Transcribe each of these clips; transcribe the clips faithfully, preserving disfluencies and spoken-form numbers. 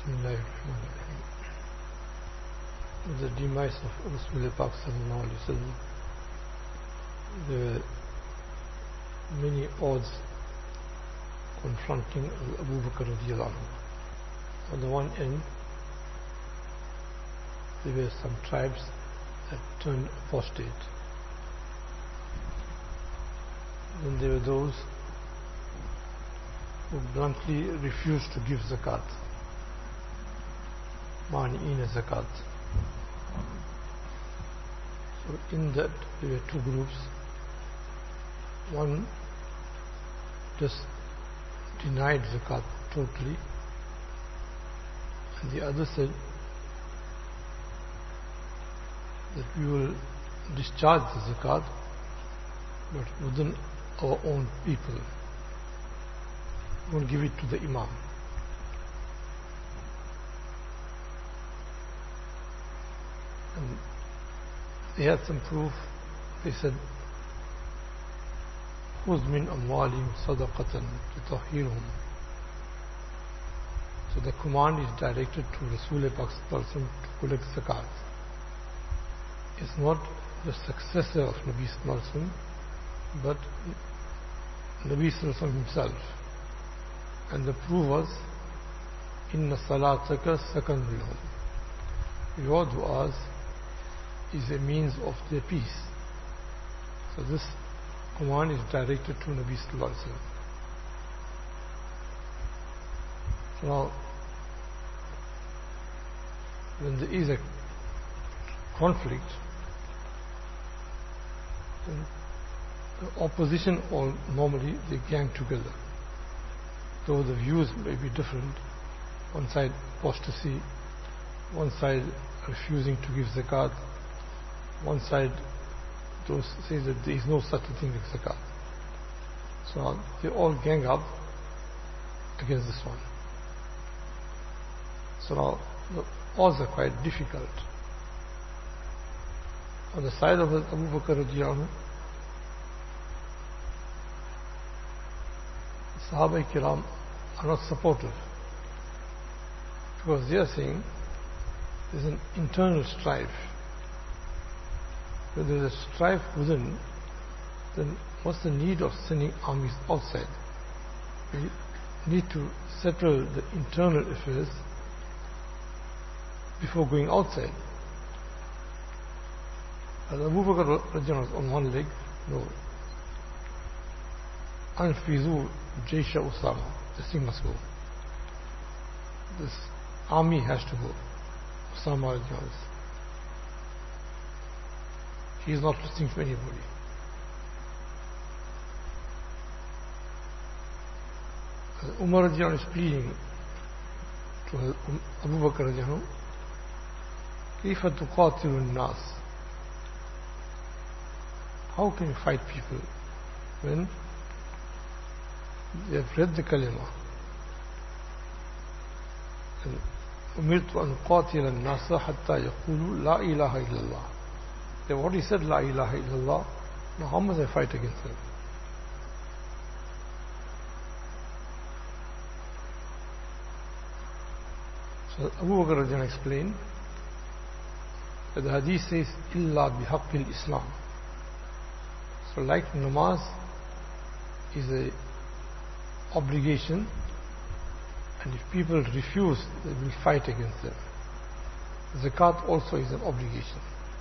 Bismillahirrahmanirrahim. With the demise of Rasulullah Pak sallallahu alaihi wasallam, there were many odds confronting Abu Bakr radiallahu anhu. On the one end, there were some tribes that turned apostate. Then there were those who bluntly refused to give zakat, mani'ina zakat. So in that there were two groups. One just denied zakat totally, and the other said that we will discharge the zakat, but within our own people. We won't give it to the imam. And they had some proof. They said, خُذْ مِنْ أَمْوَالِهِمْ صَدَقَةً تُطَهِّرُهُم. So the command is directed to Rasulullah Pak person to collect zakat. It's not the successor of Nabi Sallallahu Alaihi Wasallam, but Nabi Sallallahu Alaihi Wasallam himself. And the proof was, إِنَّ صَلَاتَكَ سَكَنٌ لَهُمْ. Your du'as is a means of their peace. So this command is directed to Nabi Sallallahu Alaihi Wasallam. So now, when there is a conflict, then the opposition all normally they gang together. Though the views may be different, one side apostasy, one side refusing to give zakat, one side those say that there is no such a thing as zakat. So they all gang up against this one. So now the odds are quite difficult. On the side of Abu Bakr radiallahu anhu, Sahaba Kiram are not supportive, because they are saying there's an internal strife. When there is a strife within, then what's the need of sending armies outside? We need to settle the internal affairs before going outside. As Abu Bakr radiallahu anhu on one leg, no. Anfizu Jaysha Usama. This thing must go. This army has to go. Usama radiallahu anhu. He is not listening to anybody. As Umar radiallahu anhu is pleading to Abu Bakr radiallahu anhu, كيف تقاتل الناس? How can you fight people when they have read the kalima? أمرت أن قاتل الناس حتى يقولوا لا إله إلا الله. They've already said La ilaha illallah. Now how must I fight against them? So Abu Bakr radiallahu anhu explained that the hadith says illa bihaqqil Islam. So like namaz is a obligation, and if people refuse, they will fight against them. Zakat also is an obligation.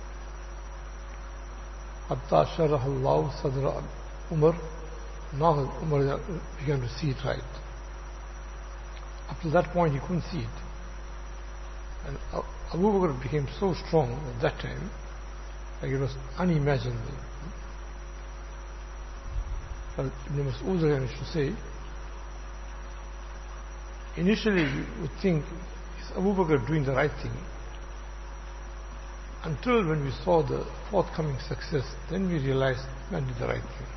Hatta sharaha Allah sadra Umar. Now Umar began to see it right. Up to that point he couldn't see it. And Abu Bakr became so strong at that time, like it was unimaginable. But Ibn Mas'ud used to say, initially you would think, is Abu Bakr doing the right thing? Until when we saw the forthcoming success, then we realized man did the right thing.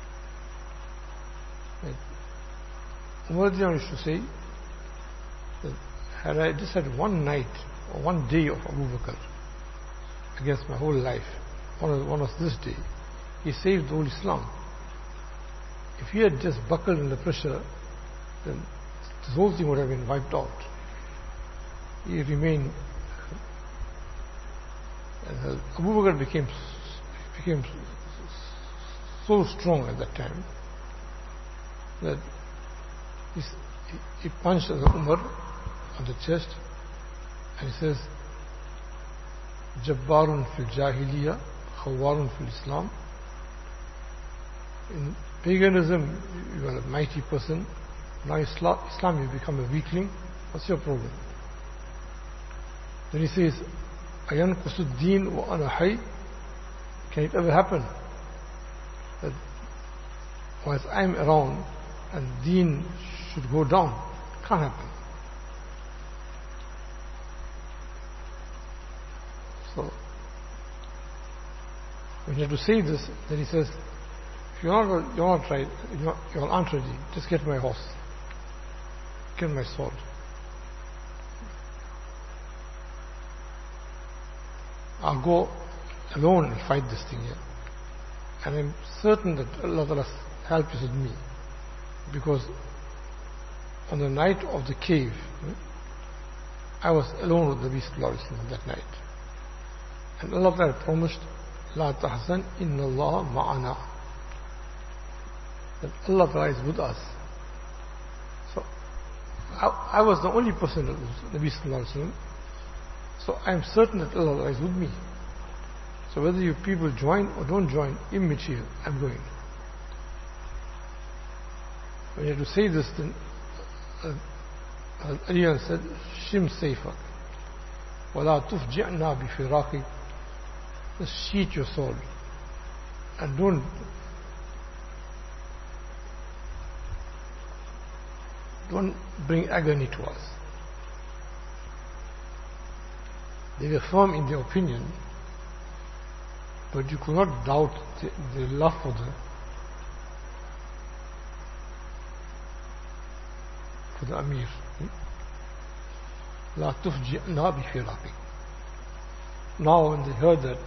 Like Umar used to say that had I just had one night or one day of Abu Bakr against my whole life, one was, one was this day, he saved the whole Islam. If he had just buckled in the pressure, then this whole thing would have been wiped out. he remained. And Abu Bakr became became so strong at that time that he, he punched Umar on the chest and he says, Jabbarun fil Jahiliyyah, Khawarun fil Islam. In paganism, you are a mighty person. Now Islam, Islam you become a weakling. What's your problem? Then he says, Ayan Qusuddin wa ana hay. Can it ever happen that whilst I'm around and deen should go down? Can't happen. So when you have to say this, then he says, if you're not, you're not right, you're, you're aren't ready, just get my horse, get my sword. I'll go alone and fight this thing here. And I'm certain that Allah Ta'ala's help is with me. Because on the night of the cave, I was alone with the Nabi Sallallahu Alaihi Wasallam that night. And Allah Ta'ala promised, La tahzan inna Allah ma'ana. That Allah Ta'ala is with us. So, I, I was the only person with the Nabi Sallallahu Alaihi Wasallam. So I am certain that Allah is with me. So whether you people join or don't join, immaterial, I'm going. When you have to say this, then uh, Ali said, Shim Seifa, Wala tufji'na bi firaqi. Just sheath your sword and don't don't bring agony to us. They were firm in their opinion, but you could not doubt the, the love for the for the Amir. La tufji'na bi firaqi. Now when they heard that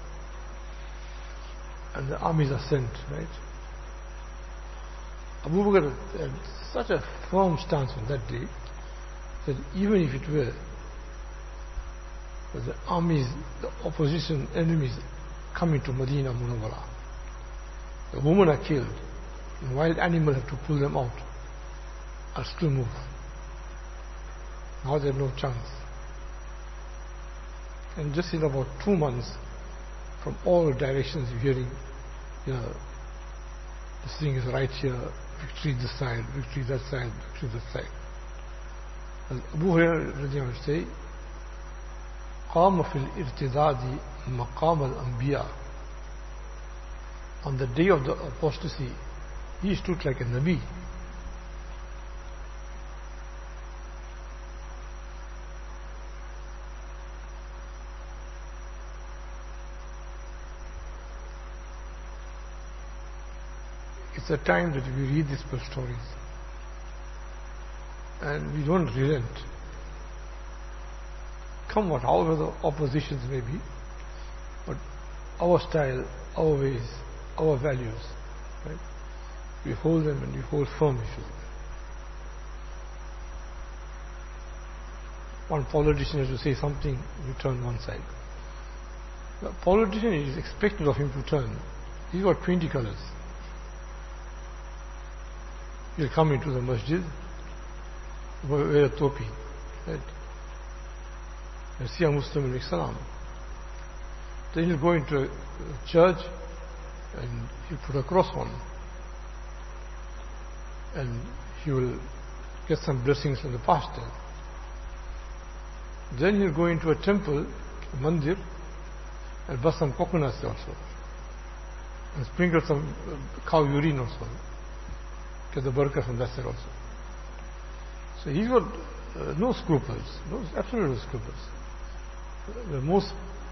and the armies are sent, right? Abu Bakr had such a firm stance on that day that even if it were the armies, the opposition enemies coming to Medina Munawwara, the women are killed, and wild animals have to pull them out, I'll still move. Now they have no chance. And just in about two months, from all directions you're hearing, you know, this thing is right here, victory this side, victory that side, victory that side. And Abu Hurairah would say, قام في الارتداد مقام الأنبياء. On the day of the apostasy, he stood like a Nabi. It's a time that we read these stories and we don't relent. Come what, however the oppositions may be, but our style, our ways, our values, right? We hold them and we hold firm issues. One politician has to say something, you turn one side. The politician is expected of him to turn. He's got twenty colors. He'll come into the masjid, wear a topi, right? And see a Muslim and make salam. Then he'll go into a church and he'll put a cross on. And he will get some blessings from the pastor. Then he'll go into a temple, a mandir, and bust some coconuts also. And sprinkle some cow urine also. Get the barakah from that side also. So he's got uh, no scruples, no, absolutely no scruples. The most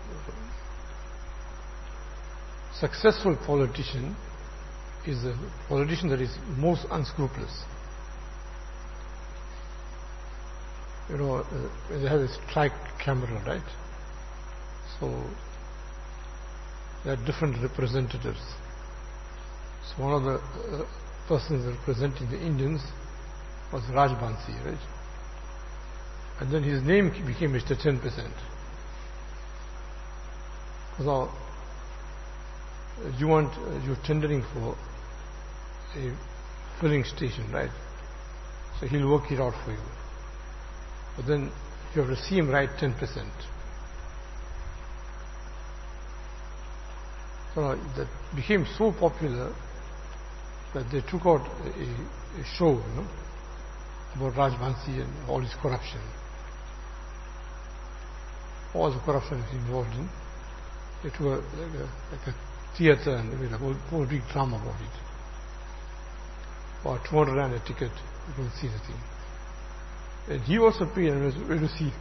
successful politician is a politician that is most unscrupulous. You know, uh, they have a strike camera, right? So there are different representatives. So one of the uh, persons representing the Indians was Rajbansi, right? And then his name became Mister ten percent. Because now you want, you're tendering for a filling station, right? So he'll work it out for you. But then you have to see him write ten percent. So now that became so popular that they took out a, a show, you know, about Rajvanshi and all his corruption. All the corruption he's involved in. They took a, like, a, like a theatre and they made a whole, whole big drama about it. Or two hundred rand a ticket, you don't see the thing. And he also paid and went to see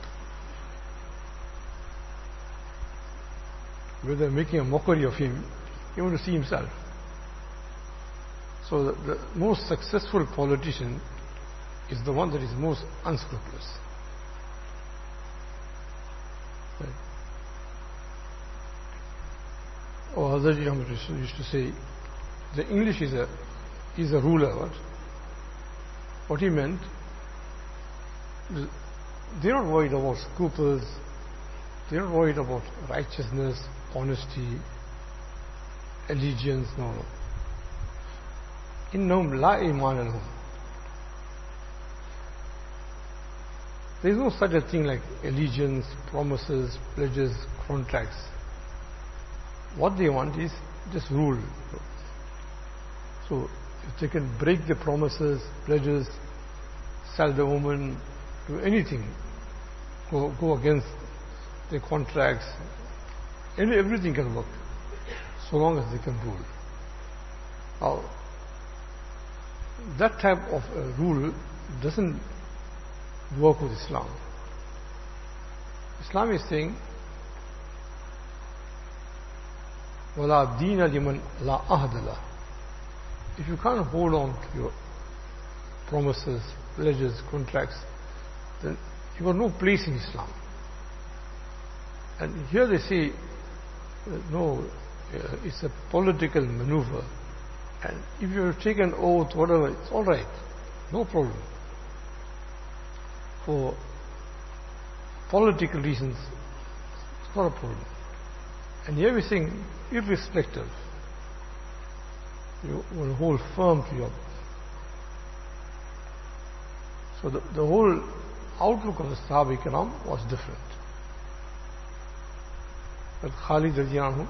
whether they're making a mockery of him, he wanted to see himself. So the, the most successful politician is the one that is most unscrupulous. Right. Or other young used to say, the English is a is a ruler. What? What he meant, they're not worried about scruples, they're not worried about righteousness, honesty, allegiance, no, no. Innahum la iman lahum. There is no such a thing like allegiance, promises, pledges, contracts. What they want is just rule. So if they can break the promises, pledges, sell the woman, do anything, go, go against the contracts, any, everything can work, so long as they can rule. Now, that type of uh, rule doesn't work with Islam. Islam is saying, وَلَا دِينَ لِمَنْ لَا أَهْدَ لَهُ. If you can't hold on to your promises, pledges, contracts, then you have no place in Islam. And here they say, uh, no, uh, it's a political maneuver. And if you have taken oath, whatever, it's all right, no problem. For political reasons, it's not a problem. And here we're saying, irrespective, you will hold firm to your. So the, the whole outlook of the Sahaba Ikram was different. But Khalid radiallahu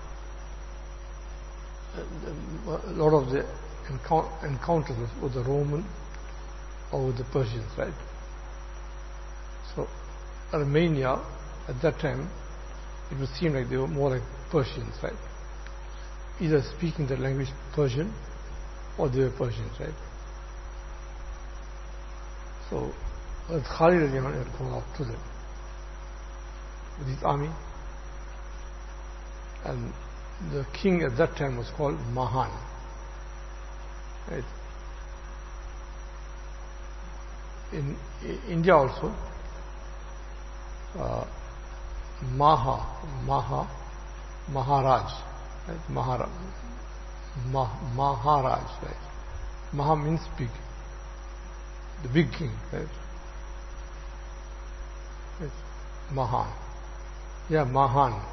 anhu, a lot of the encounters with the Roman or with the Persians, right? So Armenia, at that time, it would seem like they were more like Persians, right? Either speaking the language Persian or they were Persians, right? So Khalid had gone out to them with his army, and the king at that time was called Mahan, right? In, in India also, uh, Maha, Maha, Maharaj, right? Mahara, Mah, Maharaj, right? Maha means big, the big king, right? Right. Mahan, yeah, Mahan.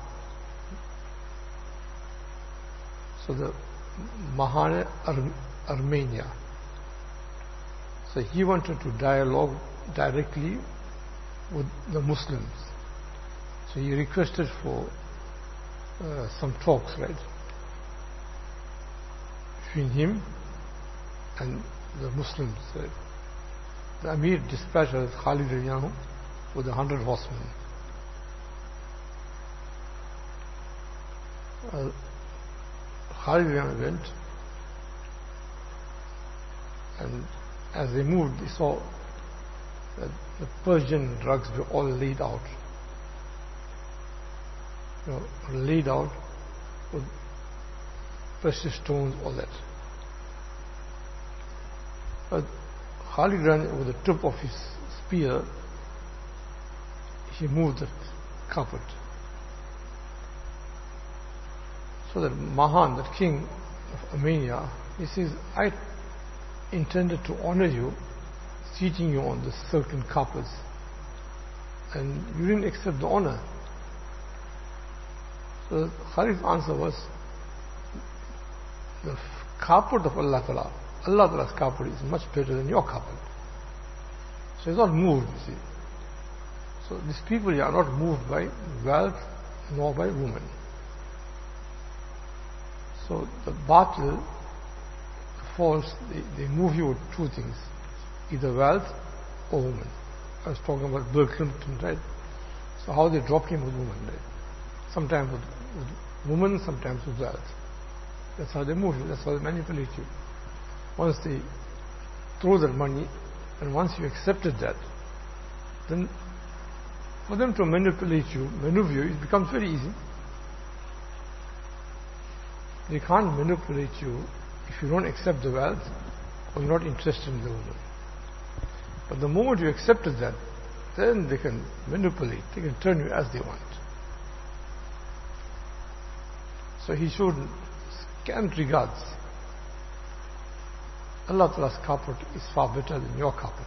So the Mahan Ar- Armenia. So he wanted to dialogue directly with the Muslims. So he requested for uh, some talks, right, between him and the Muslims. Right? The Amir dispatched Khalid radiallahu with a hundred horsemen. Uh, Khalid radiallahu went, and as they moved, they saw that the Persian drugs were all laid out. You know, laid out with precious stones, all that. But Khalid ran with the tip of his spear, he moved the carpet. So that Mahan, that king of Armenia, he says, I intended to honor you, seating you on the silken carpets and you didn't accept the honor. So Khalid's answer was, the carpet of Allah Ta'ala, Allah Ta'ala's carpet is much better than your carpet. So he's not moved, you see. So these people are not moved by wealth nor by women. So the batil, the false, they, they move you with two things, either wealth or women. I was talking about Bill Clinton, right? So how they dropped him with women, right? Sometimes with, with women, sometimes with wealth. That's how they move you, that's how they manipulate you. Once they throw their money, and once you accepted that, then for them to manipulate you, maneuver you, it becomes very easy. They can't manipulate you if you don't accept the wealth or you're not interested in the woman. But the moment you accepted that, then they can manipulate, they can turn you as they want. So he showed scant regards. Allah Ta'ala's carpet is far better than your carpet.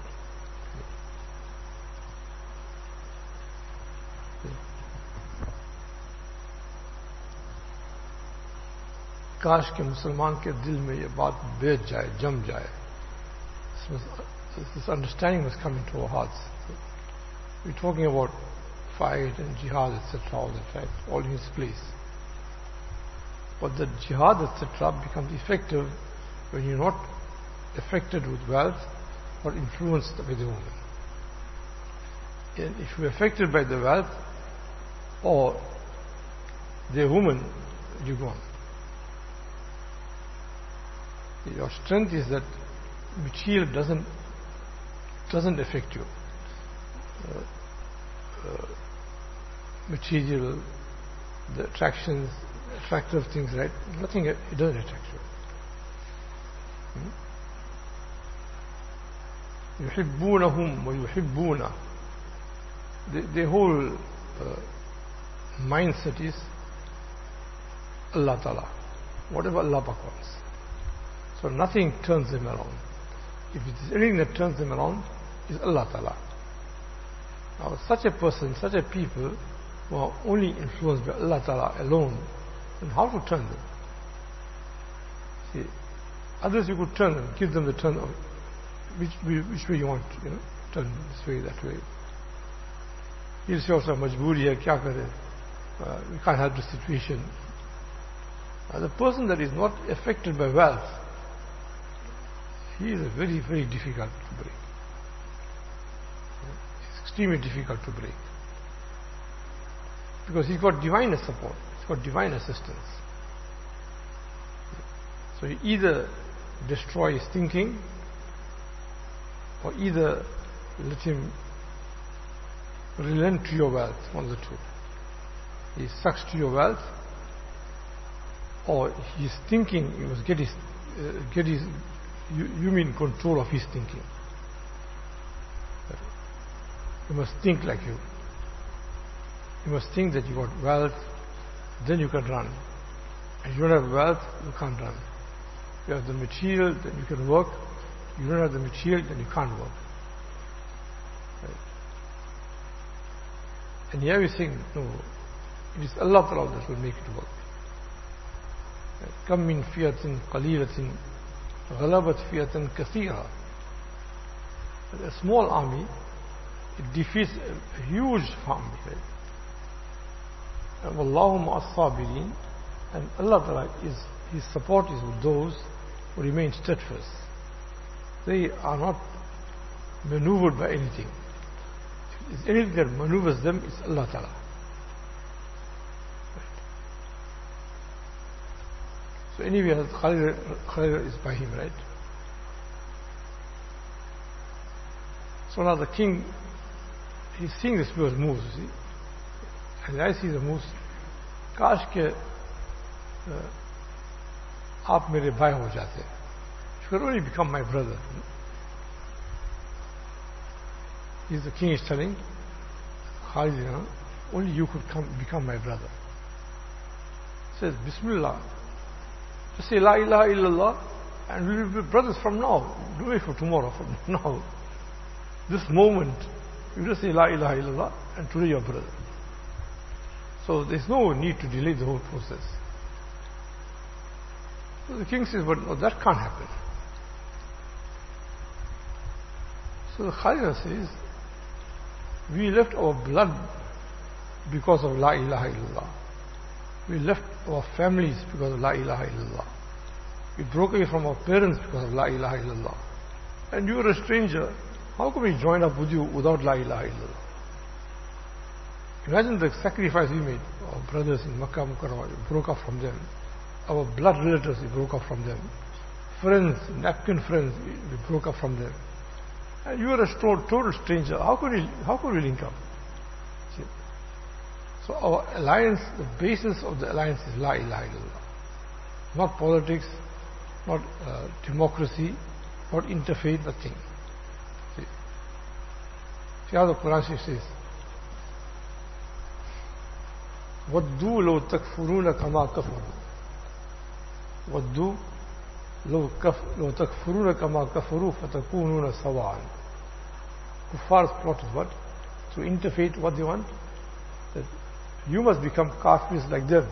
काश के मुसलमान के दिल में ये बात बैठ जाए, जम जाए. This understanding must come into our hearts. We're talking about fight and jihad, et cetera, all that, right? All in its place. But the jihad, et cetera, becomes effective when you're not affected with wealth or influenced by the woman. And if you're affected by the wealth or the woman, you're gone. Your strength is that material doesn't doesn't affect you. Uh, uh, material, the attractions, attractive things, right? Nothing, it doesn't attract you. يحبونهم ويحبون. The, the whole uh, mindset is Allah Ta'ala. Whatever Allah Pak wants. So nothing turns them around. If it is anything that turns them around, is Allah Ta'ala. Now such a person, such a people who are only influenced by Allah Ta'ala alone, then how to turn them? See, others you could turn them, give them the turn of which, which way you want, you know, turn this way, that way. He'll say also, majboori hai, kya kare? Uh, we can't help the situation. Uh, the person that is not affected by wealth, he is very, very difficult to break. It's extremely difficult to break. Because he's got divine support, he's got divine assistance. So you either destroy his thinking, or either let him relent to your wealth, one of the two. He sucks to your wealth, or his thinking, you must get his, uh, get his You, you mean control of his thinking. You must think like you. You must think that you got wealth, then you can run. And you don't have wealth, you can't run. You have the material, then you can work. You don't have the material, then you can't work. Right? And here we think, no, it is Allah Ta'ala that will make it work. Kam min fiyatin qalilatin غلبت فئة كثيرة. A small army, it defeats a huge army. And Wallahu ma'as sabirin, and Allah Ta'ala is, His support is with those who remain steadfast. They are not maneuvered by anything. If anything that maneuvers them, it's Allah Ta'ala. So anyway, Khalid, Khalid is by him, right? So now the king, he's seeing this people's moves, you see. And I see the moves. Kash ke aap mere bhai ho jate. You could only become my brother. He's the king is telling Khalid, you know, only you could come, become my brother. He says, Bismillah. Just say La ilaha illallah and we will be brothers from now. Don't wait for tomorrow, from now. This moment, you just say La ilaha illallah and today your brother. So there's no need to delay the whole process. So the king says, but no, that can't happen. So the Khalid says, we left our blood because of La ilaha illallah. We left our families because of La ilaha illallah. We broke away from our parents because of La ilaha illallah. And you are a stranger. How can we join up with you without La ilaha illallah? Imagine the sacrifice we made. Our brothers in Makkah Mukarramah, we broke off from them. Our blood relatives, we broke off from them. Friends, napkin friends, we, we broke off from them. And you are a total stranger. How could we, how could we link up? See? So our alliance, the basis of the alliance is La ilaha illallah. Not politics, not uh, democracy, not interfaith, nothing. See? See how the Quran says, وَدُّوا لَوْ تَكْفُرُونَ كَمَا كَفَرُوا وَدُّوا لَوْ تَكْفُرُونَ كَمَا كَفَرُوا فَتَكُونُونَ سَوَاءً. Kuffar's plot is what? To interfaith what they want? That you must become kafirs like them.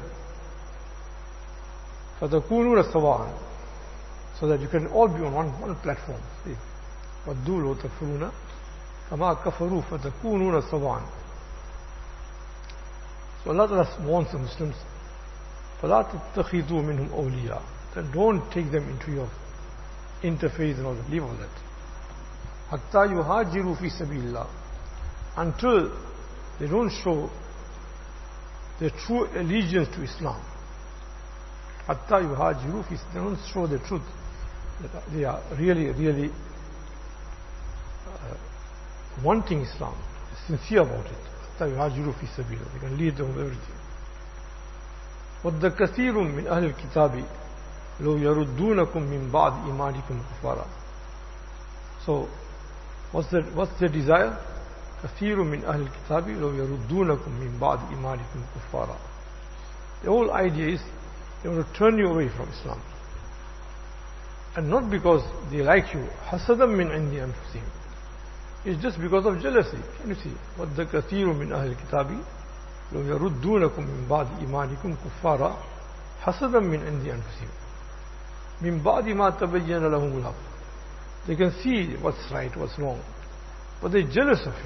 فَتَكُونُونَ سَوَاءً. So that you can all be on one, one platform. See? وَدُّوا لَوْ تَكْفُرُونَ كَمَا كَفَرُوا فَتَكُونُونَ سَوَاءً. So Allah Ta'ala warns the Muslims, فَلَا تَتَّخِذُوا مِنْهُمْ أَوْلِيَاءَ. Then don't take them into your interfaith and all that. Leave all that. حَتَّى يُهَاجِرُوا فِي سَبِيلِ اللَّهِ. Until they don't show their true allegiance to Islam. حَتَّى يُهَاجِرُوا فِي They don't show the truth. That they are really, really uh, wanting Islam. Sincere about it. يهاجروا في سبيله. They can lead them everything. وَدَّ كَثِيرٌ مِّنْ أَهْلِ الْكِتَابِ لَوْ يَرُدُّونَكُمْ مِّنْ بَعْدِ إِيمَانِكُمْ كُفَّارًا. So, what's the, what's the desire? كَثِيرٌ مِّنْ أَهْلِ الْكِتَابِ لَوْ يَرُدُّونَكُمْ مِّنْ بَعْدِ إِيمَانِكُمْ كُفَّارًا. The whole idea is they want to turn you away from Islam. And not because they like you. حَسَدًا مِّنْ عِنْدِ أَنفُسِهِمْ. It's just because of jealousy. Can you see? وَدَّ كَثِيرٌ مِّنْ أَهْلِ الْكِتَابِ لَوْ يَرُدُّونَكُمْ مِنْ بَعْدِ إِيمَانِكُمْ كُفَّارًا حَسَدًا مِّنْ عِنْدِ أَنفُسِهِمْ مِنْ بَعْدِ مَا تَبَيَّنَ لَهُمُ الْحَقُّ. They can see what's right, what's wrong, but they're jealous of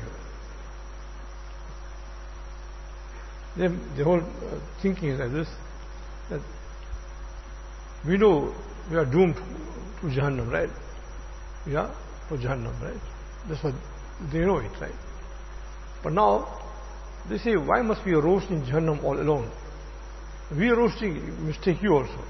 you. They, the whole uh, thinking is like this, that we know we are doomed to Jahannam, right? We are for Jahannam, right? That's what they know it, right? But now they say, why must we roast in Jahannam all alone? We are roasting, mistake you also.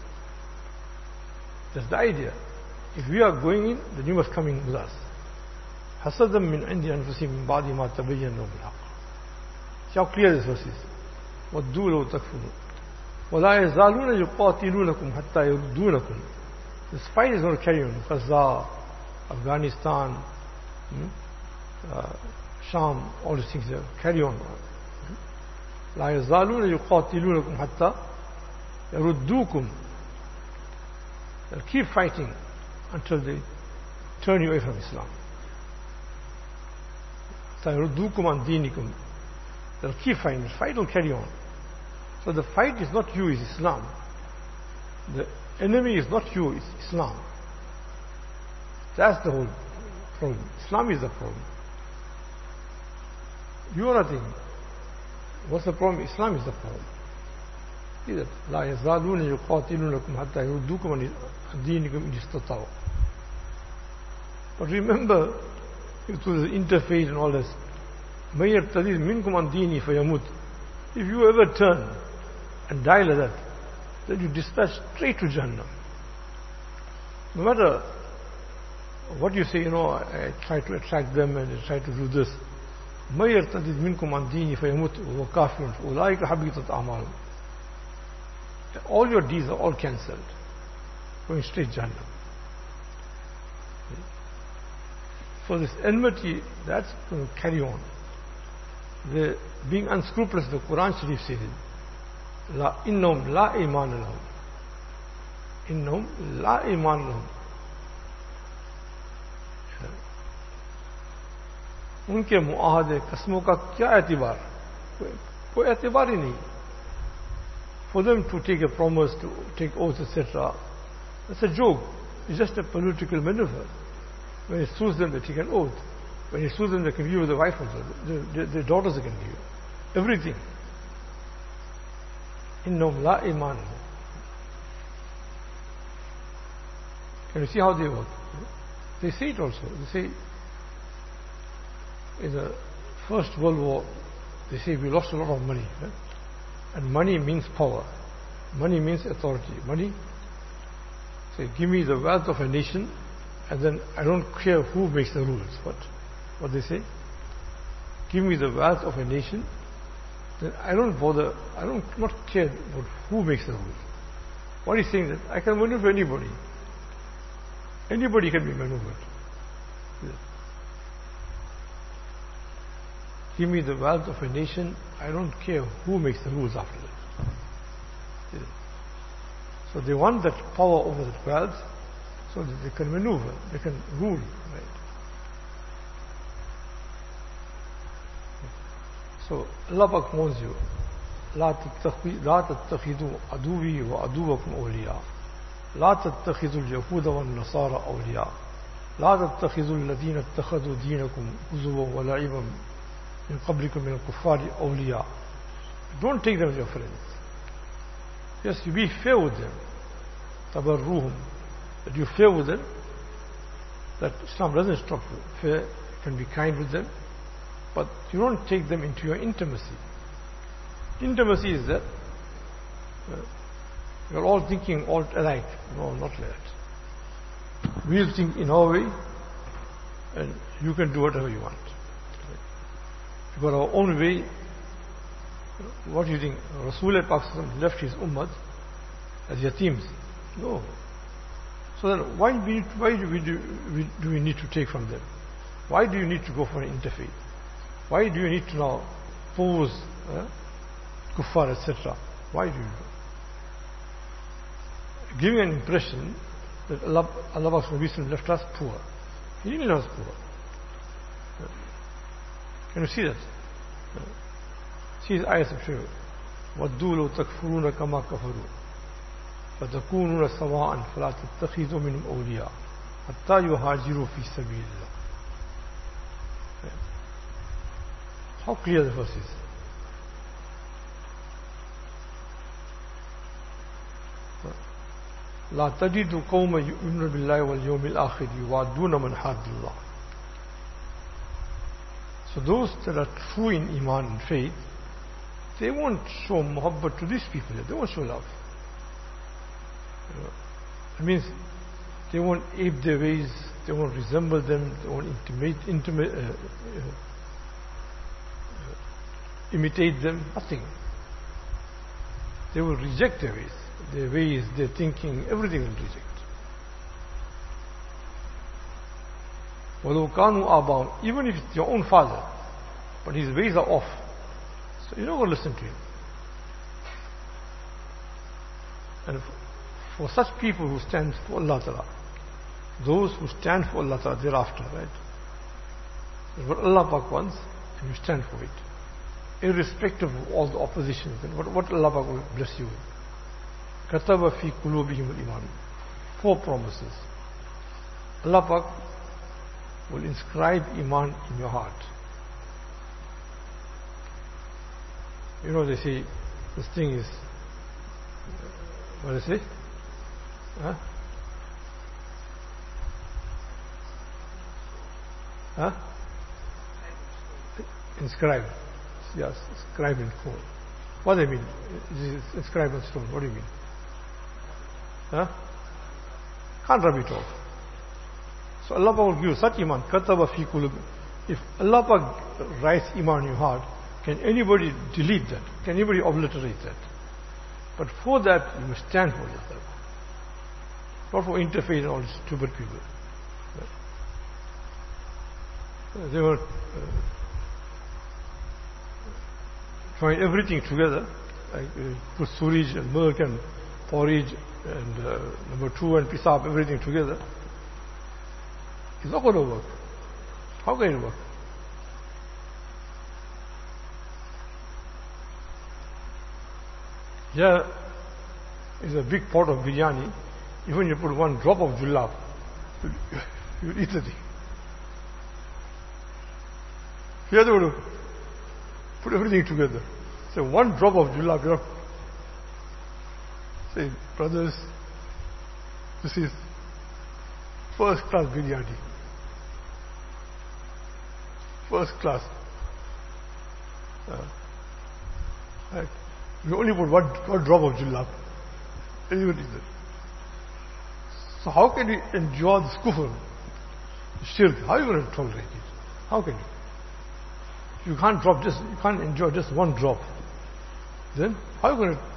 That's the idea. If we are going in, then you must come in with us. حَسَدًا مِّنْ عِنْدِ أَنفُسِهِمْ مِّنْ بَعْدِ مَا تَبَيَّنَ لَهُمُ الْحَقُّ. See how clear this verse is. وَدُّوا لَوْ تَكْفُرُونَ وَلَا يَزَالُونَ يُقَاتِلُونَكُمْ حَتَّى يُرُدُّونَكُمْ. This fight is going to carry on. Gaza, Afghanistan, Hmm? Uh, Sham, all these things there. Carry on. لا يزالون يقاتلونكم حتى يردوكم. They'll keep fighting until they turn you away from Islam. حتى يردوكم عن دينكم. They'll keep fighting. The fight will carry on. So the fight is not you, it's Islam. The enemy is not you, it's Islam. That's the whole problem. Islam is the problem. You are nothing. What's the problem? Islam is the problem. See that? لا يزالون يقاتلونكم حتى يردوكم عن دينكم إن استطاعوا. But remember, it was interfaith and all this. من يرتد منكم عن ديني فيموت. If you ever turn and die like that, then you dispatch straight to Jahannam. No matter what you say, you know, I try to attract them and I try to do this. ما يرتد منكم عن ديني فيموت وهو كافر أولئك حبطت أعمالهم. All your deeds are all cancelled, going straight Jahannam. So this enmity, that's going to carry on. The being unscrupulous, the Quran Sharif says it. La innahum la iman lahum. Innahum la iman lahum. उनके मुआहदे कस्मों का क्या एतबार, कोई एतबार ही नहीं. For them to take a promise, to take oaths, et cetera, it's a joke. It's just a political maneuver. When it suits them, they take an oath. When it suits them, they can give you the wife also. Their, their daughters they can give you. Everything. Innahum la iman. Can you see how they work? They say it also. They say, in the First World War, they say we lost a lot of money. Right? And money means power. Money means authority. Money, say, give me the wealth of a nation, and then I don't care who makes the rules. What? What they say? Give me the wealth of a nation, then I don't bother, I don't not care about who makes the rules. What he's saying that I can maneuver anybody. Anybody can be maneuvered. Give me the wealth of a nation, I don't care who makes the rules after that. So they want that power over that wealth so that they can maneuver, they can rule. Right? So Allah Pak warns you, لا تتخذوا عدوي وعدوكم أولياء لا تتخذوا اليهود والنصارى أولياء لا تتخذوا الذين اتخذوا دينكم هزوا ولعبا من قبلكم من الكفار أولياء. Don't take them as your friends. Yes, you be fair with them. تبروهم. That you fair with them. That Islam doesn't stop you. Fair, you can be kind with them. But you don't take them into your intimacy. Intimacy is that uh, you're all thinking all alike. No, not like that. We'll think in our way, and you can do whatever you want. We've got our own way. What do you think? Rasulullah Pak left his ummah as yatims? No. So then, why, we, why do, we do, we, do we need to take from them? Why do you need to go for an interfaith? Why do you need to now pose uh, kuffar, et cetera? Why do you do? Giving an impression that Allah, Allah left us poor. He didn't leave us poor. Can you see that? See his ayahs of Shayr. وَدُّوا لَوْ تَكْفُرُونَ كَمَا كَفَرُوا فَتَكُونُونَ سَوَاءً فَلَا تَتَّخِذُوا مِنْهُمْ أَوْلِيَاءَ حَتَّى يُهَاجِرُوا فِي سَبِيلِ اللَّهِ. How clear the verse is. لا تجد قوما يؤمنون بالله واليوم الآخر يوادون من حاد الله. So those that are true in Iman and faith, they won't show muhabbat to these people. They won't show love. You know, it means they won't ape their ways. They won't resemble them. They won't intimate, intimate, uh, uh, imitate them. Nothing. They will reject their ways. Their ways, their thinking, everything will reject. وَلَوْ كَانُوا آبَاهُمْ. Even if it's your own father, but his ways are off, so you're not going to listen to him. And for such people who stand for Allah Ta'ala, those who stand for Allah Ta'ala thereafter, right? That's what Allah Pak wants, and you stand for it. Irrespective of all the opposition, and what, what Allah Pak will bless you with. كَتَبَ فِي قُلُوبِهِمُ الْإِيمَانِ. Four promises. Allah Pak will inscribe Iman in your heart. You know, they say, this thing is, what do they say? Huh? Huh? Inscribe. Yes, inscribe in stone. What do they mean? Inscribe in stone. What do you mean? Huh? Can't rub it off. So Allah Pak will give you such Iman. Kataba fi qulub. If Allah Pak writes Iman in your heart, can anybody delete that? Can anybody obliterate that? But for that, you must stand for yourself. Not for interfaith and all these stupid people. They were uh, trying everything together, like uh, put suraj and milk and porridge and uh, number two and pisab, everything together. It's not going to work. How can it work? Here is a big pot of biryani. Even you put one drop of julab, you eat the thing. Here they would put everything together. So one drop of julab, you know, say, brothers, this is first class biryani. First class. Uh, right. You only put one, one drop of julab. Anyone eat it. So how can you enjoy this kufr? Shirk. How are you going to tolerate it? How can you? You can't drop just, you can't enjoy just one drop. Then how are you going to?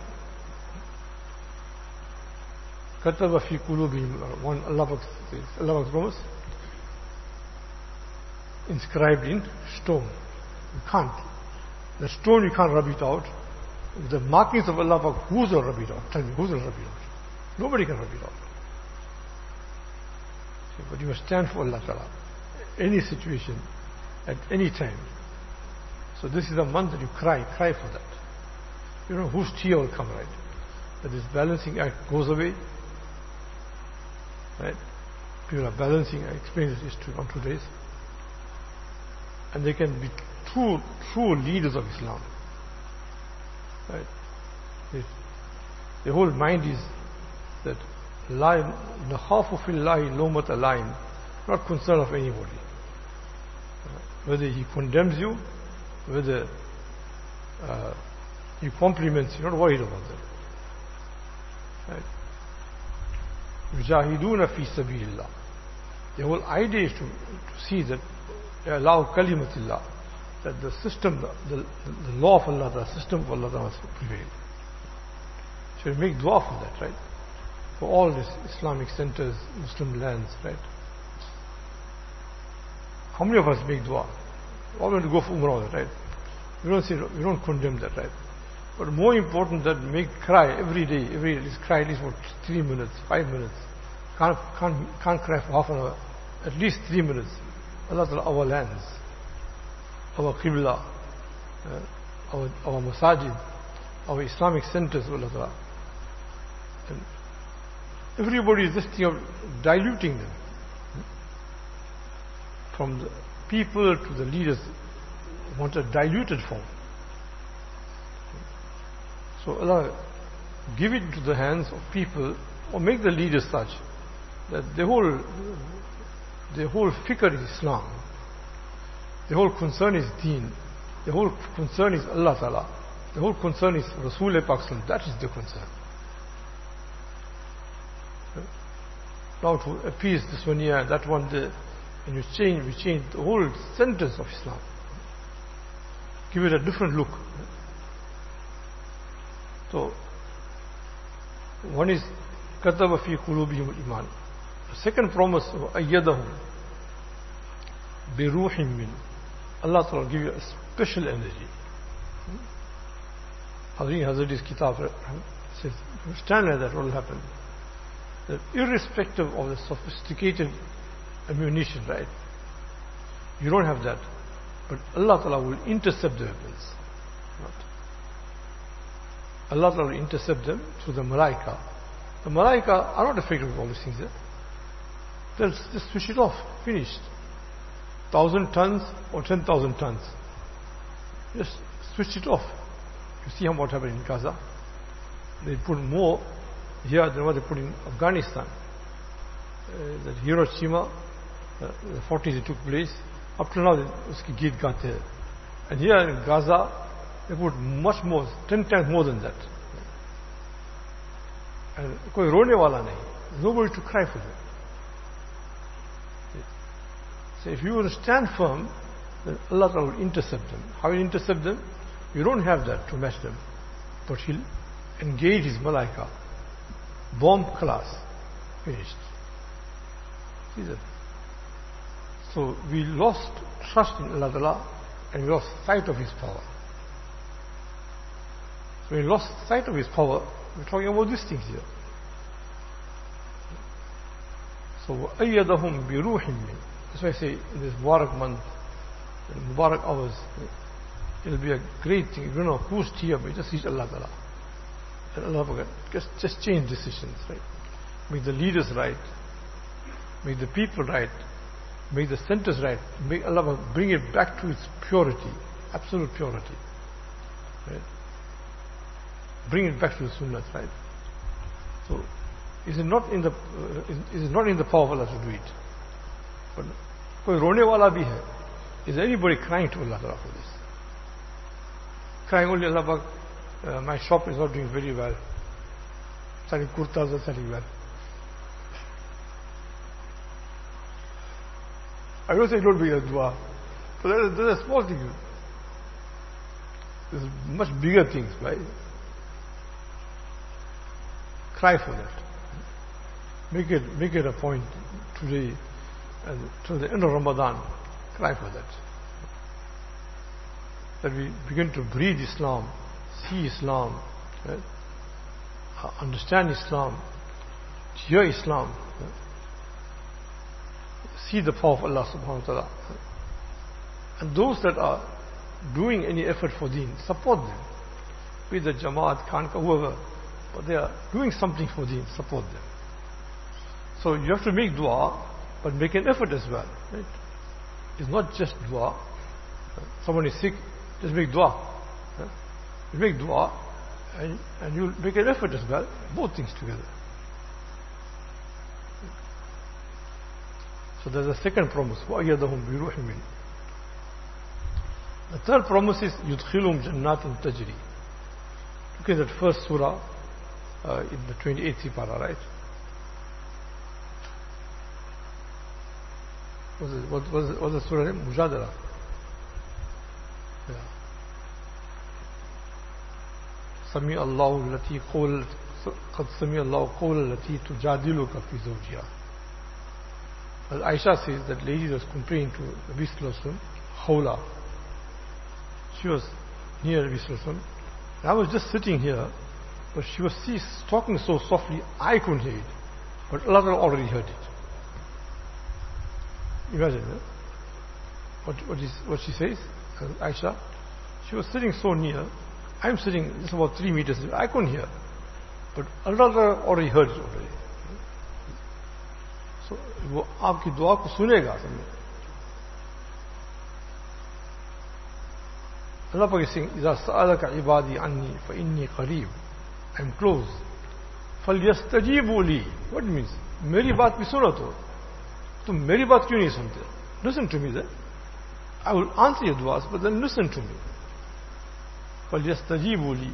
Kataba fi qulubihim, one Allah says, Allah promise, inscribed in stone. You can't. The stone you can't rub it out. The markings of Allah, who's will rub it out? Tell me, who's will rub it out? Nobody can rub it out. But you must stand for Allah Ta'ala. Any situation, at any time. So this is the month that you cry, cry for that. You know whose tear will come, right? That this balancing act goes away. Right? People are balancing, I explained this to on two days. And they can be true, true leaders of Islam. Right? It, the whole mind is that nakhafu fillahi lawmata laim, not concern of anybody. Whether he condemns you, whether uh, he compliments you, not worried about that. Right? Yujahiduna fi sabilillah. The whole idea is to, to see that allow kalimatillah, that the system, the, the, the law of Allah, the system of Allah must prevail. So we make dua for that, right? For all these Islamic centers, Muslim lands, right? How many of us make dua? All want to go for Umrah, right? We don't say, we don't condemn that, right? But more important that make cry every day, every day, at least cry at least for three minutes, five minutes. Can't, can't, can't cry for half an hour, at least three minutes. Allah Ta'ala, our lands, our Qibla, uh, our, our masajid, our Islamic centers, Allah Ta'ala. And everybody is just, you know, diluting them. From the people to the leaders want a diluted form. So Allah, give it into the hands of people, or make the leaders such that the whole, the whole fikr is Islam. The whole concern is deen. The whole concern is Allah Ta'ala. The whole concern is Rasul Pak. That is the concern. Now to appease this one here, that one there, and you change, we change the whole sentence of Islam. Give it a different look. So, one is kataba fi qulubihim iman. The second promise of ayyadahum bi ruhim min. Allah Ta'ala will give you a special energy. Hazrat Hazrat's kitab says, if you stand like that, what will happen? That irrespective of the sophisticated ammunition, right? You don't have that. But Allah Ta'ala will intercept the weapons. Right? Allah Ta'ala will intercept them through the Malaika. The Malaika are not affected with all these things. Eh? They'll just switch it off. Finished. Thousand tons or ten thousand tons. Just switch it off. You see what happened in Gaza. They put more here than what they put in Afghanistan. Uh, that Hiroshima, uh, the forties it took place. Up to now, uski geet got there. And here in Gaza, they put much more, ten times more than that. And koi rone wala nahi. There's nobody to cry for them. So if you will stand firm, then Allah will intercept them. How will He intercept them? You don't have that to match them. But He'll engage His Malaika. Bomb class. Finished. See that? So we lost trust in Allah Ta'ala and we lost sight of His power. So we lost sight of His power. We're talking about these things here. So وَأَيَّدَهُمْ بِرُوحٍ مِّنْ. That's why I say in this Mubarak month, in Mubarak hours, it will be a great thing. You don't know who's here, but just reach Allah Ta'ala. And Allah just, just change decisions, right? Make the leaders right, make the people right, make the centers right, make Allah bring it back to its purity, absolute purity, right? Bring it back to the sunnah, right? So, is it not in the uh, is, is it not in the power of Allah to do it? But koi rone wala bhi hai. Is anybody crying to Allah for this? Crying only, Allah, uh, my shop is not doing very well. Selling kurtas are selling well. I don't say don't be a dua, but that is, that is a small thing. There's much bigger things, right? Cry for that. Make it, make it a point today, and to the end of Ramadan. Cry for that. That we begin to breathe Islam, see Islam, right? Understand Islam, hear Islam, right? See the power of Allah subhanahu wa ta'ala. And those that are doing any effort for deen, support them. Be the Jamaat, Khanka, whoever, but they are doing something for deen, support them. So you have to make dua, but make an effort as well, right? It's not just dua. Someone is sick, just make dua. You make dua, and, and you make an effort as well. Both things together. So there's a second promise. وَأَيَّدَهُمْ بِرُوحٍ مِّنْهُ. The third promise is يُدْخِلُهُمْ جَنَّاتٍ تَجْرِي. Look at that first surah uh, in the twenty-eighth para, right? Was it, what was it, was the surah name? Mujadala. Yeah. Sami Allahu lati qawl qad sami Allahu qawla lati tujadiluka fi zawjiha. As Aisha says, that lady was complaining to Nabi Sallallahu Alaihi Wasallam, Khawla. She was near Nabi Sallallahu Alaihi Wasallam. I was just sitting here, but she was talking so softly, I couldn't hear it. But Allah already heard it. Imagine that. What, what, is, what she says, Aisha, she was sitting so near, I'm sitting just about three meters, I couldn't hear. But Allah already heard it already. So, वो आपकी दुआ को सुनेगा समझे. Allah Pak is saying, إِذَا سَأَلَكَ عِبَادِي عَنِّي فَإِنِّي قَرِيبٌ, I'm close. فَلْيَسْتَجِيبُوا لِي. What it means? मेरी बात भी सुनो तो. तुम मेरी बात क्यों नहीं सुनते? Listen to me then. I will answer your duas, but then listen to me. فَلْيَسْتَجِيبُوا لِي.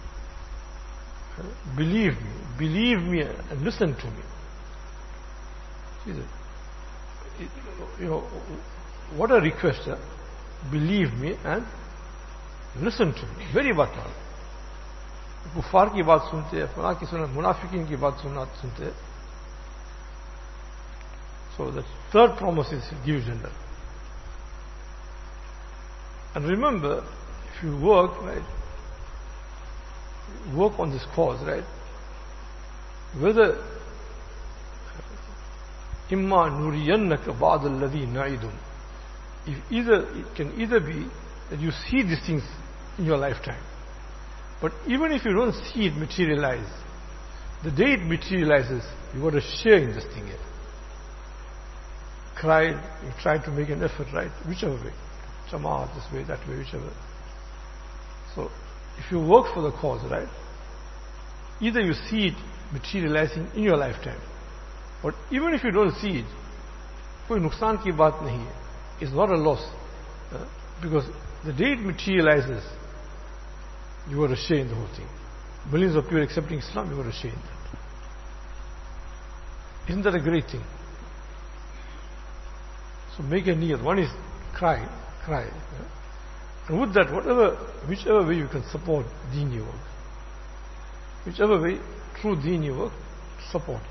Believe me. Believe me and listen to me. See that? You know, what a request. Huh? Believe me and listen to me. Very baat maan. Kuffar ki baat sunte hai, fana ki sunna, munafiqin ki baat sunna sunte hai. So the third promise is give you Jannah. And remember, if you work, right, work on this cause, right, whether imma nuriyannaka ba'd alladhi na'idun, if either it can either be that you see these things in your lifetime, but even if you don't see it materialize, the day it materializes, you got to share in this thing here. Cry, you try to make an effort, right? Whichever way. Jamaat, this way, that way, whichever. So, if you work for the cause, right? Either you see it materializing in your lifetime, but even if you don't see it, koi nuksan ki baat nahi hai. It's not a loss. Uh, because the day it materializes, you got to share in the whole thing. Millions of people accepting Islam, you got to share in that. Isn't that a great thing? So make a niyat. One is cry, cry. Yeah? And with that, whatever, whichever way you can support deen your work, whichever way through deen your work, support it.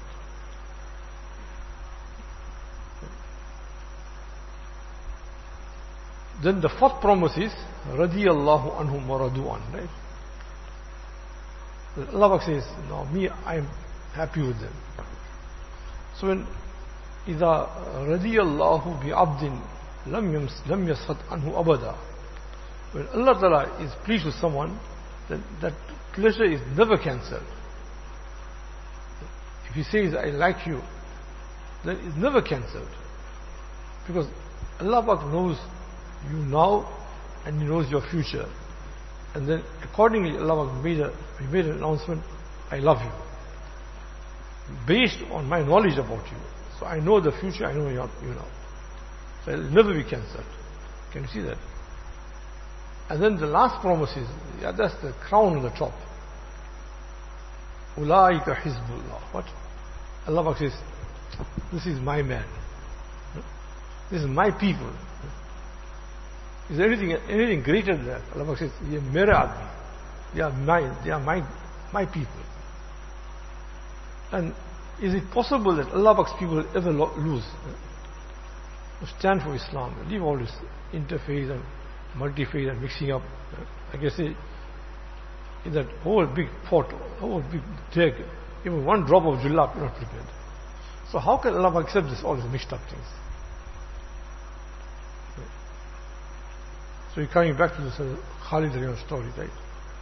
Then the fourth promise is radiyallahu anhum wa radu an, right? Allah says, no, me, I am happy with them. So when إذا رضي الله بعبد لم يمس لم يسخط عنه أبدا, when Allah Ta'ala is pleased with someone, then that pleasure is never cancelled. If he says, I like you, then it's never cancelled. Because Allah Pak knows you now and He knows your future. And then accordingly Allah Pak made, a, he made an announcement, I love you. Based on my knowledge about you. So I know the future, I know you now. So it will never be cancelled. Can you see that? And then the last promise is, yeah, that's the crown on the top. Ulaika Hizbullah. What? Allah Pak says, this is my man. This is my people. Is there anything anything greater than that? Allah Pak says, ye mere aadmi. They are my, they are my, my people. And is it possible that Allah Pak's people ever lo- lose? Stand for Islam, leave all this interfaith and multi-faith and mixing up. I guess say, in that whole big pot, whole big drag, even one drop of julab you're not prepared. So how can Allah Pak accept this, all these mixed up things? So you're coming back to this uh, Khalid Rayyan story, right?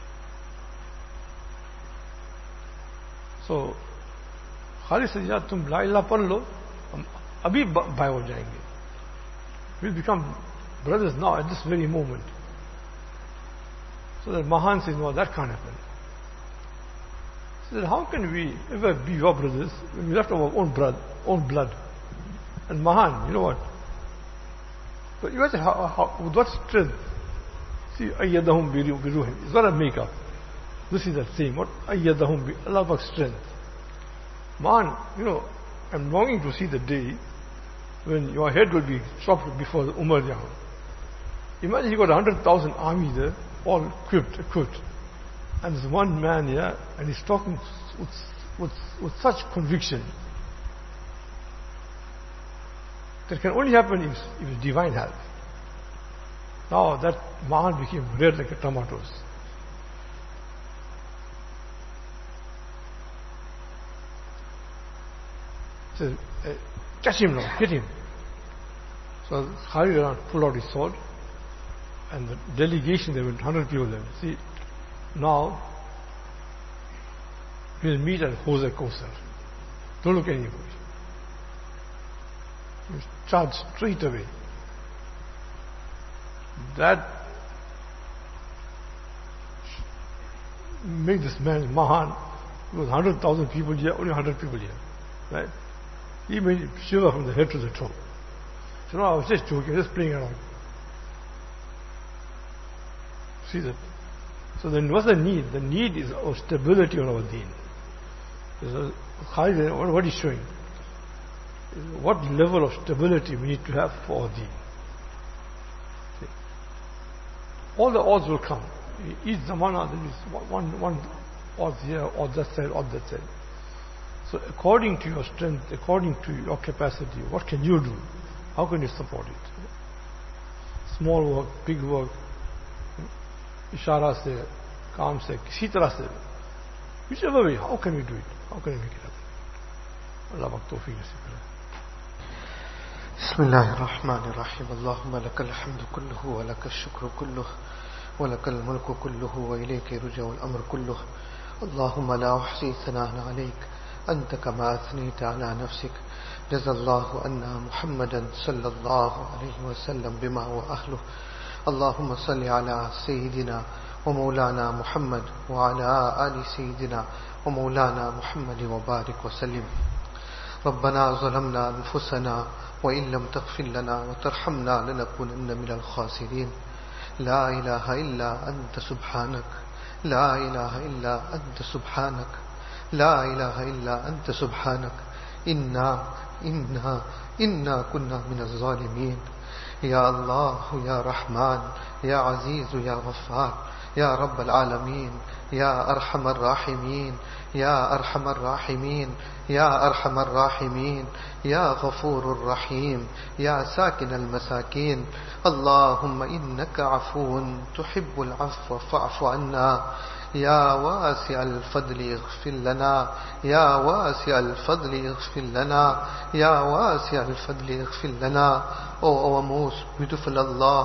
So Khalid said, yeah, tum la ilaha par lo, hum abhi bhai ho jayenge. We'll become brothers now at this very moment. So that Mahan says, no, that can't happen. He said, how can we ever be your brothers when we left our own blood, own blood? And Mahan, you know what? But you imagine how, how, with what strength? See, ayyadahum biruhim. It's not a make-up. This is that saying. What ayyadahum bi? Allah Pak's strength. Man, you know, I'm longing to see the day when your head will be chopped before the Umar Jahan. Imagine you got a hundred thousand army there, all equipped, equipped. And there's one man here, and he's talking with, with, with such conviction. That can only happen if, if it's divine help. Now that Mahan became red like a tomatoes. He says, uh, catch him now, hit him. So Khalid pulled out his sword, and the delegation, there were one hundred people there. See, now we'll meet at Hawza Kausar. Don't look at anybody. You charge straight away. That made this man Mahan, with one hundred thousand people here, only one hundred people here. Right? He made him shiver from the head to the toe. So no, I was just joking, just playing around. See that? So then what's the need? The need is of stability on our deen. So, what is showing? What level of stability we need to have for our deen. See? All the odds will come. Each zamana there is one, one odds here, odds that side, odds that side. So according to your strength, according to your capacity, what can you do? How can you support it? Small work, big work, ishara se, kaam se, kisi tarah se, whichever way, how can we do it? How can we make it happen? Allah Pak tawfiq nasib kare. بسم الله الرحمن الرحيم اللهم لك الحمد كله ولك الشكر كله ولك الملك كله وإليك يرجع الأمر كله اللهم لا أحصي ثناء عليك أنت كما أثنيت على نفسك جزا الله أن محمدا صلى الله عليه وسلم بما هو أهله اللهم صل على سيدنا ومولانا محمد وعلى آل سيدنا ومولانا محمد وبارك وسلم ربنا ظلمنا أنفسنا وإن لم تغفر لنا وترحمنا لنكونن من الخاسرين لا إله إلا أنت سبحانك لا إله إلا أنت سبحانك لا إله إلا أنت سبحانك إنا إنا إنا كنا من الظالمين يا الله يا رحمن يا عزيز يا غفار يا رب العالمين يا أرحم الراحمين يا أرحم الراحمين يا أرحم الراحمين يا غفور الرحيم يا ساكن المساكين اللهم إنك عفو تحب العفو فاعف عنا يا واسع الفضل اغفر لنا يا واسع الفضل اغفر لنا يا واسع الفضل اغفر لنا. Oh our most beautiful Allah,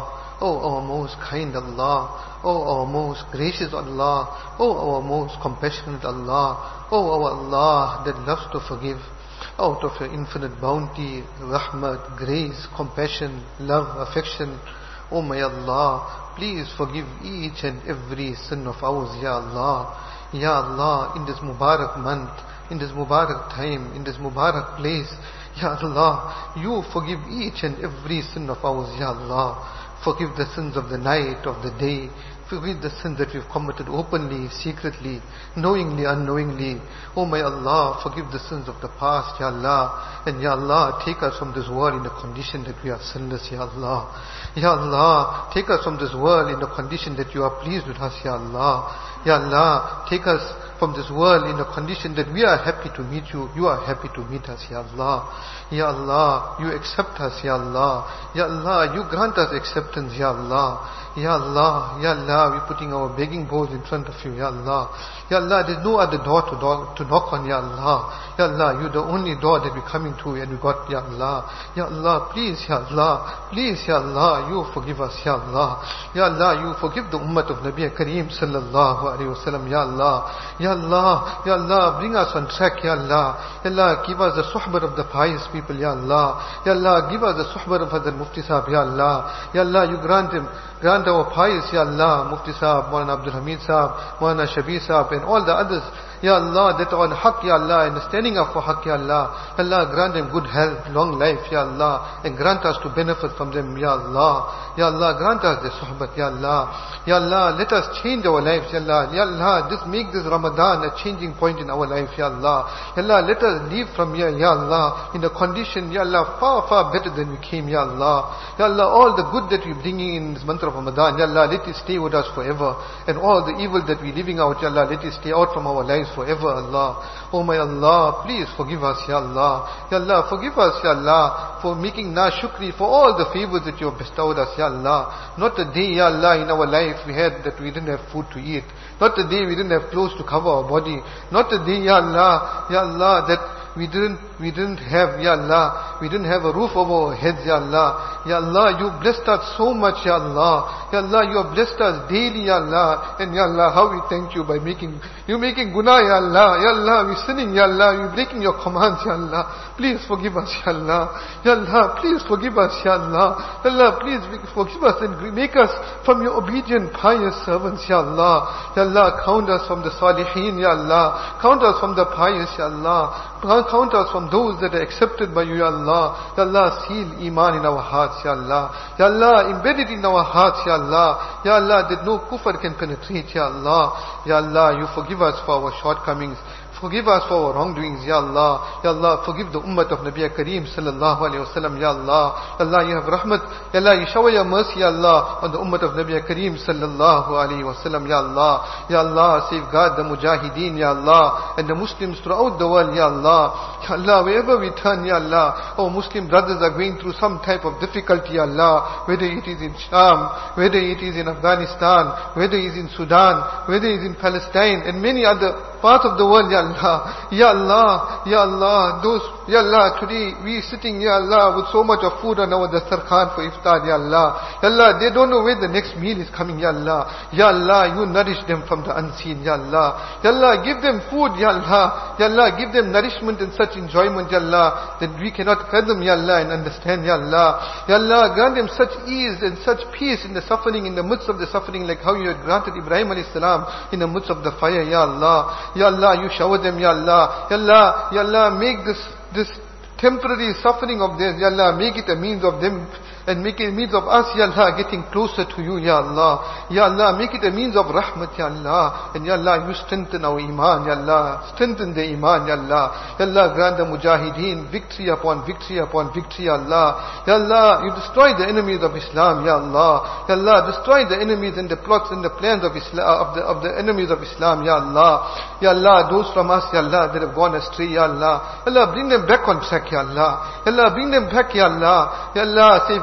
O our most kind Allah, O our most gracious Allah, O our most compassionate Allah, O our Allah that loves to forgive. Out of your infinite bounty, rahmat, grace, compassion, love, affection, O my Allah, please forgive each and every sin of ours, Ya Allah. Ya Allah, in this Mubarak month, in this Mubarak time, in this Mubarak place, Ya Allah, you forgive each and every sin of ours, Ya Allah. Forgive the sins of the night, of the day. Forgive the sins that we've committed openly, secretly, knowingly, unknowingly. Oh my Allah, forgive the sins of the past, Ya Allah. And Ya Allah, take us from this world in the condition that we are sinless, Ya Allah. Ya Allah, take us from this world in the condition that you are pleased with us, Ya Allah. Ya Allah, take us from this world in the condition that we are happy to meet you, you are happy to meet us, Ya Allah. Ya Allah, you accept us, Ya Allah. Ya Allah, you grant us acceptance, Ya Allah. Ya Allah, Ya Allah, we're putting our begging bowls in front of you, Ya Allah. Ya Allah, there's no other door to, door to knock on, Ya Allah. Ya Allah, you're the only door that we're coming to and we got, Ya Allah. Ya Allah, please, Ya Allah, please, Ya Allah, you forgive us, Ya Allah. Ya Allah, you forgive the ummah of Nabi Kareem sallallahu alayhi wa sallam, Ya Allah. Ya Allah, Ya Allah, bring us on track, Ya Allah. Ya Allah, give us the suhbah of the pious people, Ya Allah. Ya Allah, give us the suhbah of Hazrat Mufti Sahib, Ya Allah. Ya Allah, you grant him, grant our pious, Ya Allah, Mufti Sahib, Maulana Abdul Hamid Sahib, Maulana Shabir Sahib, and all the others, Ya Allah, that are on haqq, Ya Allah, and standing up for haqq, Ya Allah. Ya Allah, grant them good health, long life, Ya Allah, and grant us to benefit from them, Ya Allah. Ya Allah, grant us the suhbat, Ya Allah. Ya Allah, let us change our lives, Ya Allah. Ya Allah, just make this Ramadan a changing point in our life, Ya Allah. Ya Allah, let us leave from here, Ya Allah, in a condition, Ya Allah, far, far better than we came, Ya Allah. Ya Allah, all the good that we're bringing in this month of Ramadan, Ya Allah, let it stay with us forever. And all the evil that we're living out, Ya Allah, let it stay out from our lives forever, Allah. Oh my Allah, please forgive us, Ya Allah. Ya Allah, forgive us, Ya Allah, for making na shukri, for all the favors that you have bestowed us, Ya Allah. Not a day, Ya Allah, in our life we had that we didn't have food to eat. Not a day we didn't have clothes to cover our body. Not a day, Ya Allah, Ya Allah, that we didn't, we didn't have, Ya Allah, we didn't have a roof over our heads, Ya Allah. Ya Allah, you blessed us so much, Ya Allah. Ya Allah, you have blessed us daily, Ya Allah. And Ya Allah, how we thank you by making, you making guna, Ya Allah. Ya Allah, we sinning, Ya Allah, you breaking your commands, Ya Allah. Please forgive us, Ya Allah. Ya Allah, please forgive us, Ya Allah. Ya Allah, please forgive us and make us from your obedient, pious servants, Ya Allah. Ya Allah, count us from the salihin, Ya Allah. Count us from the pious, Ya Allah. Count us from those that are accepted by you, Ya Allah. Ya Allah, seal iman in our hearts, Ya Allah. Ya Allah, embed it in our hearts, Ya Allah. Ya Allah, that no kufr can penetrate, Ya Allah. Ya Allah, you forgive us for our shortcomings. Forgive us for our wrongdoings, Ya Allah. Ya Allah, forgive the ummah of Nabi Kareem sallallahu alayhi wa sallam, Ya Allah. Ya Allah, you have rahmat. Ya Allah, you shower your mercy, Ya Allah, on the ummah of Nabi Kareem sallallahu alayhi wa sallam, Ya Allah. Ya Allah, safeguard the mujahideen, Ya Allah, and the Muslims throughout the world, Ya Allah. Ya Allah, wherever we turn, Ya Allah, our Muslim brothers are going through some type of difficulty, Ya Allah, whether it is in Sham, whether it is in Afghanistan, whether it is in Sudan, whether it is in Palestine, and many other parts of the world, Ya Allah. Ya Allah, Ya Allah, those, Ya Allah, today we sitting, Ya Allah, with so much of food on our dastarkhan for iftar, Ya Allah. Ya Allah, they don't know where the next meal is coming, Ya Allah. Ya Allah, you nourish them from the unseen, Ya Allah. Ya Allah, give them food, Ya Allah. Ya Allah, give them nourishment and such enjoyment, Ya Allah, that we cannot fathom, Ya Allah, and understand, Ya Allah. Ya Allah, grant them such ease and such peace in the suffering, in the midst of the suffering, like how you had granted Ibrahim alayhi salam in the midst of the fire, Ya Allah. Ya Allah, you shower them, Ya Allah. Ya Allah, Ya Allah, make this, this temporary suffering of theirs, Ya Allah, make it a means of them, and make it a means of us, Ya Allah, getting closer to you, Ya Allah. Ya Allah, make it a means of rahmat, Ya Allah. And Ya Allah, you strengthen our iman, Ya Allah. Strengthen the iman, Ya Allah. Ya Allah, grant the mujahideen victory upon victory upon victory, Ya Allah. Ya Allah, you destroy the enemies of Islam, Ya Allah. Ya Allah, destroy the enemies and the plots and the plans of Islam, of the, of the enemies of Islam, Ya Allah. Ya Allah, those from us, Ya Allah, that have gone astray, Ya Allah. Ya Allah, bring them back on track, Ya Allah. Ya Allah, bring them back, Ya Allah. Ya Allah, safeguard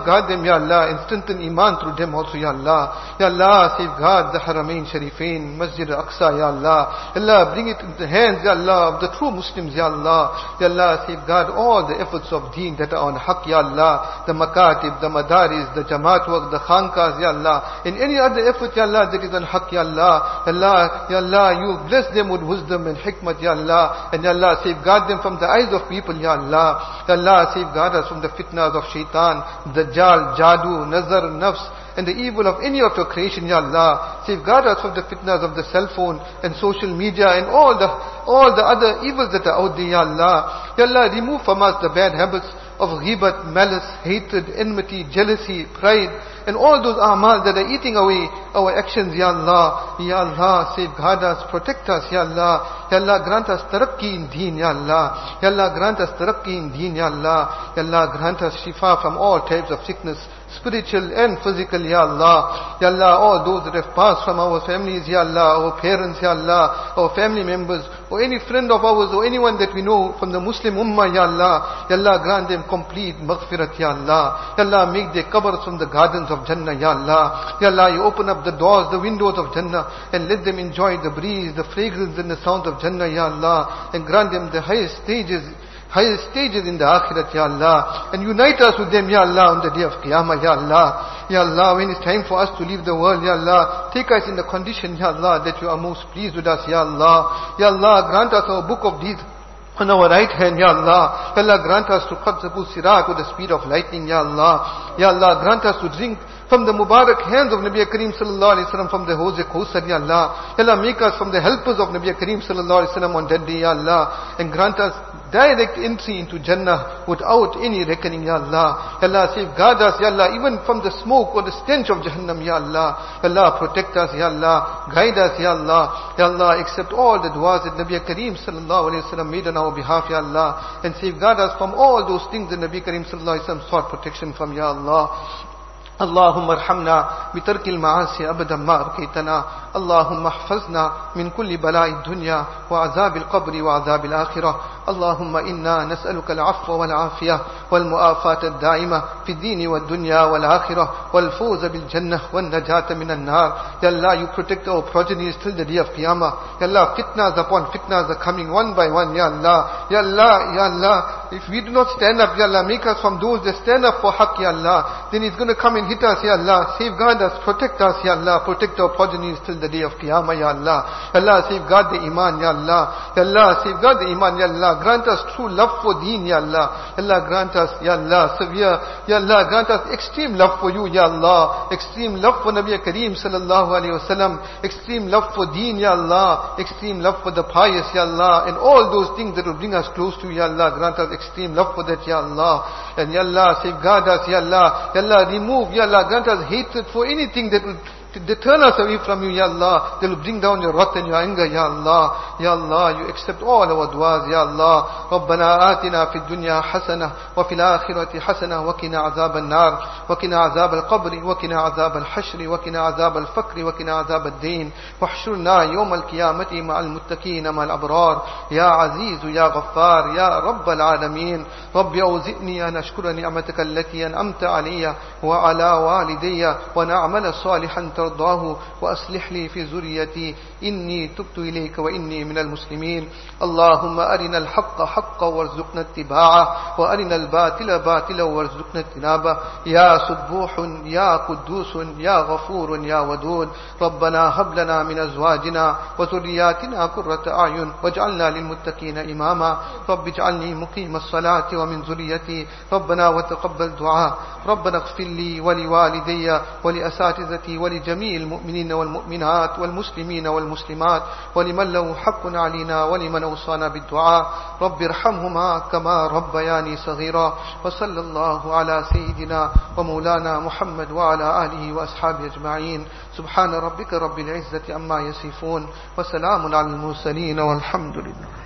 safeguard them, Ya Allah, and strengthen Iman through them also, Ya Allah. Ya Allah, safeguard the Haramain Sharifain, Masjid Al-Aqsa, Ya Allah. Ya Allah, bring it into the hands, Ya Allah, of the true Muslims, Ya Allah. Ya Allah, safeguard all the efforts of deen that are on haqq, Ya Allah. The makatib, the madaris, the jamaat work, the khankas, Ya Allah. And any other effort, Ya Allah, that is on haqq, Ya Allah. Ya Allah, Ya Allah, you bless them with wisdom and hikmat, Ya Allah. And Ya Allah, safeguard them from the eyes of people, Ya Allah. Ya Allah, safeguard us from the fitnas of shaitan, dajjal, jadoo, nazar, nafs, and the evil of any of your creation, Ya Allah. Safeguard us from the fitnas of the cell phone and social media and all the all the other evils that are out there, Ya Allah. Ya Allah, remove from us the bad habits of ghibat, malice, hatred, enmity, jealousy, pride, and all those amal that are eating away our actions, Ya Allah. Ya Allah, safeguard us, protect us, Ya Allah. Ya Allah, grant us tarakki in deen, Ya Allah. Ya Allah, grant us tarakki in deen, Ya Allah. Ya Allah, grant us shifa from all types of sickness, spiritual and physical, Ya Allah. Ya Allah, all those that have passed from our families, Ya Allah, our parents, Ya Allah, our family members, or any friend of ours, or anyone that we know from the Muslim Ummah, Ya Allah. Ya Allah, grant them complete maghfirat, Ya Allah. Ya Allah, make their qabrs from the gardens of Jannah, Ya Allah. Ya Allah, you open up the doors, the windows of Jannah, and let them enjoy the breeze, the fragrance and the sound of Jannah, Ya Allah. And grant them the highest stages, highest stages in the Akhirat, Ya Allah. And unite us with them, Ya Allah, on the day of Qiyamah, Ya Allah. Ya Allah, when it's time for us to leave the world, Ya Allah, take us in the condition, Ya Allah, that you are most pleased with us, Ya Allah. Ya Allah, grant us our book of deeds on our right hand, Ya Allah. Ya Allah, grant us to Qabzabu Sirat with the speed of lightning, Ya Allah. Ya Allah, grant us to drink from the Mubarak hands of Nabi Kareem Sallallahu Alaihi Wasallam from the Hawz Kausar, Ya Allah. Ya Allah, make us from the helpers of Nabi Kareem Sallallahu Alaihi Wasallam on that day, Ya Allah. And grant us direct entry into Jannah without any reckoning, Ya Allah. Ya Allah, safeguard us, Ya Allah, even from the smoke or the stench of Jahannam, Ya Allah. Ya Allah, protect us, Ya Allah. Guide us, Ya Allah. Ya Allah, accept all the du'as that Nabi Kareem Sallallahu Alaihi Wasallam made on our behalf, Ya Allah. And safeguard us from all those things that Nabi Kareem Sallallahu Alaihi Wasallam sought protection from, Ya Allah. اللهم ارحمنا بترك المعاصي أبدا ما أبقيتنا. اللهم احفظنا من كل بلاء الدنيا وعذاب القبر وعذاب الآخرة. اللهم إنا نسألك العفو والعافية والمؤافاة الدائمة في الدين والدنيا والآخرة والفوز بالجنة والنجاة من النار. Ya Allah, you protect our progenies till the day of Qiyamah. Ya Allah, fitnas upon fitnas are coming one by one, Ya Allah. Ya Allah, Ya Allah, if we do not stand up, Ya Allah, make us from those that stand up for haqq, Ya Allah. Then it's going to come and hit us, Ya Allah. Safeguard us, protect us, Ya Allah. Protect our progenies till the day of Qiyamah, Ya Allah. Ya Allah, safeguard the Iman, Ya Allah. Ya Allah, safeguard the Iman, Ya Allah. Grant us true love for deen, Ya Allah. Ya Allah, grant us, Ya Allah, severe, Ya Allah, grant us extreme love for you, Ya Allah. Extreme love for Nabi Kareem Sallallahu Alaihi Wasallam. Extreme love for deen, Ya Allah. Extreme love for the pious, Ya Allah. And all those things that will bring us close to you, Ya Allah. Grant us extreme love for that, Ya Allah. And Ya Allah, safeguard us, Ya Allah. Ya Allah, remove, Ya Allah, grant us hatred for anything that will to turn us away from you, Ya Allah. They will bring down your wrath and your anger, Ya Allah. Ya Allah, you accept all our du'as, Ya Allah. ربنا آتنا في الدنيا حسنة وفي الآخرة حسنة وقنا عذاب النار وقنا عذاب القبر وقنا عذاب الحشر وقنا عذاب الفقر وقنا عذاب الدين واحشرنا يوم القيامة مع المتقين مع الأبرار يا عزيز يا غفار يا رب العالمين. رب أوزئني أن أشكر نعمتك التي أنعمت علي وعلى والدي ونعمل صالحا ترضاه وأصلح لي في ذريتي إني تبت إليك وإني من المسلمين. اللهم أرنا الحق حقا وارزقنا اتباعه وأرنا الباطل باطلا وارزقنا اجتنابه. يا سبوح يا قدوس يا غفور يا ودود. ربنا هب لنا من أزواجنا وذرياتنا قرة أعين واجعلنا للمتقين إماما. رب اجعلني مقيم الصلاة ومن ذريتي. ربنا وتقبل دعاء. ربنا اغفر لي ولوالدي ولأساتذتي ولجميع المؤمنين والمؤمنات والمسلمين والمسلمات ولمن له حق علينا ولمن أوصانا بالدعاء. رب ارحمهما كما ربياني صغيرا. وصلى الله على سيدنا ومولانا محمد وعلى آله وأصحابه أجمعين. سبحان ربك رب العزة عما يصفون وسلام على المرسلين والحمد لله.